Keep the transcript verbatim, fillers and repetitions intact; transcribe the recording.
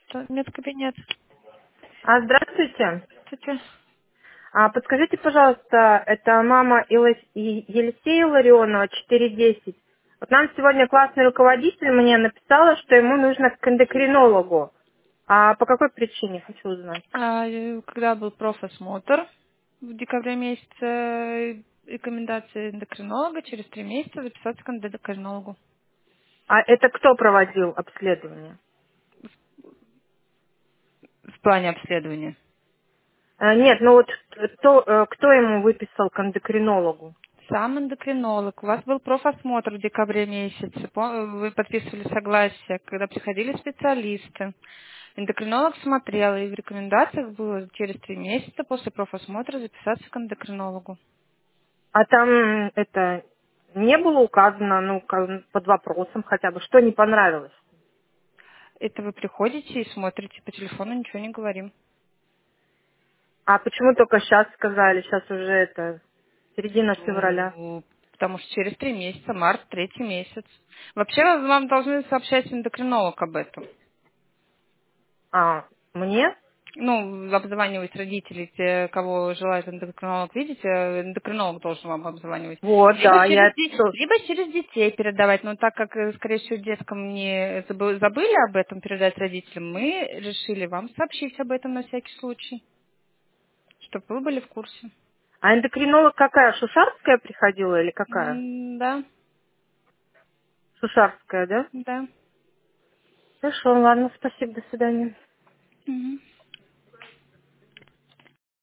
Да, нет, кабинет. А, здравствуйте. Кстати, А, подскажите, пожалуйста, это мама Илос- Е- Елисея Ларионова, четыре десять. Вот нам сегодня классный руководитель мне написала, что ему нужно к эндокринологу. А по какой причине, хочу узнать? а, э, когда был профосмотр в декабре месяце, э, рекомендации эндокринолога через три месяца записаться к эндокринологу А это кто проводил обследование? в плане обследования. А, нет, ну вот кто, э, кто ему выписал к эндокринологу? Сам эндокринолог. У вас был профосмотр в декабре месяце. По- Вы подписывали согласие, когда приходили специалисты. Эндокринолог смотрел, и в рекомендациях было через три месяца после профосмотра записаться к эндокринологу. А там м, это не было указано, ну, как- под вопросом хотя бы, что не понравилось? Это вы приходите и смотрите по телефону, ничего не говорим. А почему только сейчас сказали? Сейчас уже это середина февраля. Ну, потому что через три месяца, март, третий месяц. Вообще вам должны сообщать эндокринолог об этом. А, мне? Ну, обзванивать родителей, те, кого желает эндокринолог видеть, э, эндокринолог должен вам обзванивать. Вот, Либо да, я через, это де- тоже. либо через детей передавать, но так как, э, скорее всего, деткам не забы- забыли об этом передать родителям, мы решили вам сообщить об этом на всякий случай, чтобы вы были в курсе. А эндокринолог какая? Шушарская приходила или какая? М, Да, Шушарская, да? да. Хорошо, ладно, спасибо, до свидания. Мгм.